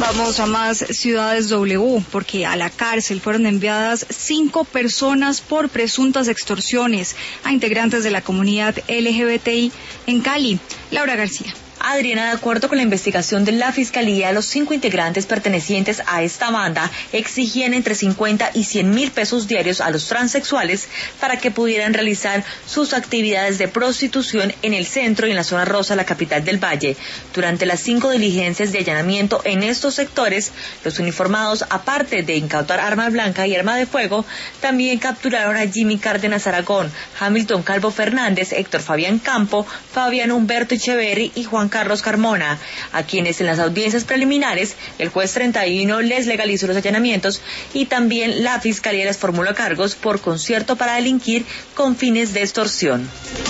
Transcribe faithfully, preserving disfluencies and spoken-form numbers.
Vamos a más ciudades W, porque a la cárcel fueron enviadas cinco personas por presuntas extorsiones a integrantes de la comunidad L G B T I en Cali. Laura García. Adriana, de acuerdo con la investigación de la Fiscalía, los cinco integrantes pertenecientes a esta banda exigían entre cincuenta y cien mil pesos diarios a los transexuales para que pudieran realizar sus actividades de prostitución en el centro y en la zona rosa, la capital del Valle. Durante las cinco diligencias de allanamiento en estos sectores, los uniformados, aparte de incautar arma blanca y arma de fuego, también capturaron a Jimmy Cárdenas Aragón, Hamilton Calvo Fernández, Héctor Fabián Campo, Fabián Humberto Echeverry y Juan Carlos Carmona, a quienes en las audiencias preliminares el juez treinta y uno les legalizó los allanamientos y también la Fiscalía les formuló cargos por concierto para delinquir con fines de extorsión.